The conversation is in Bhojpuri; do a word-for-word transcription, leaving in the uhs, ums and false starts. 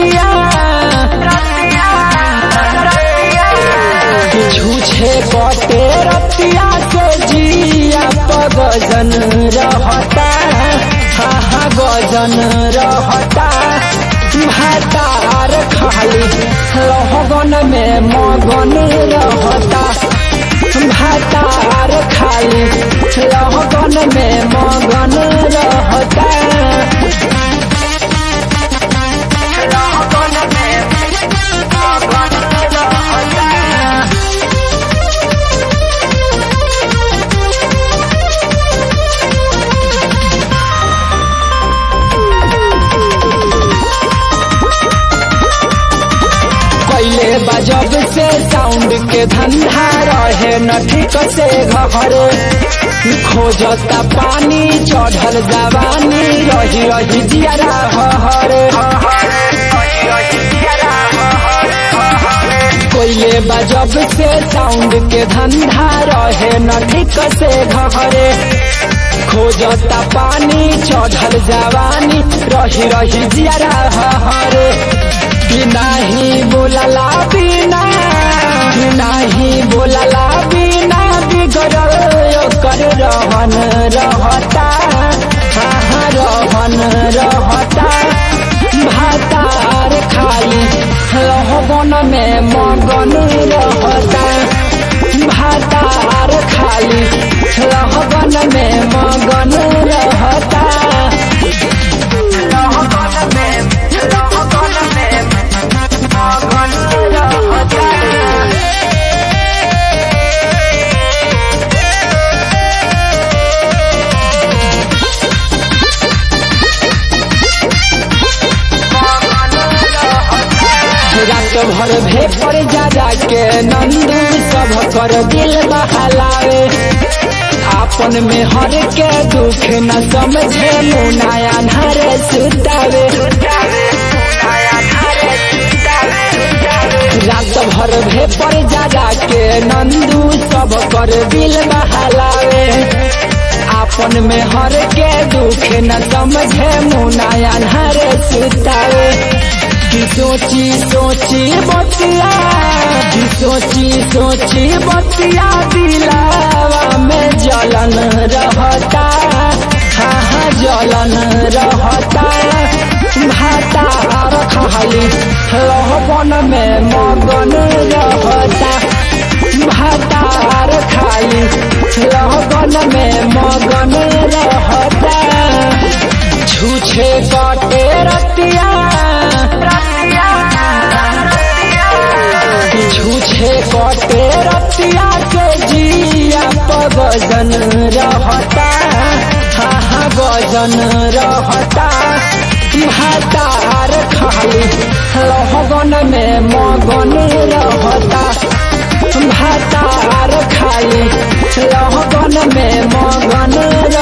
रतिया झूठे कटे रतिया से जिया गजन रहता हा हा गजन रहता भातार खाली रहगन में मगन रहता भातार खाली रहगन में मगन रहता पहले बजब से साउंड के धंधा रहे न ठीक से घरे खोजता पानी चढ़ल जवानी रही रही जियारा हरे कोयले बजब से साउंड के धंधा रहे न ठीक से घरे खोजता पानी चढ़ल जवानी रही रही जियारा हरे नहीं बोलला बिना नहीं बोलला बिना बिगड़ल कर रहन रहता हाँ रहन रहता भातार खाली रहबन में मगन रहता भातार खाली रहबन में मगन रहता रात भर भेपर जा जाके नंदू सब कर दिल बहलावे आपन में हर के दुख न समझे मुनाया नरे सुतावे रात भर भेपर जा जाके नंदू सब कर दिल बहलावे आपन में हर के दुख न समझे मुनाया नरे सुतावे की सोची सोची बतिया की सोची सोची बतिया दिलावा में जलन रहता हाँ हाँ जलन रहता भातार खाली रहबन में मगन रहता भातार खाली रहबन में मगन रहता झूठे कटे रतिया झूठे कटे रतिया से जिया गजन रहता हाँ हाँ गजन रहता भातार खाली रहगन में मगन रहता भातार खाली रहगन में मगन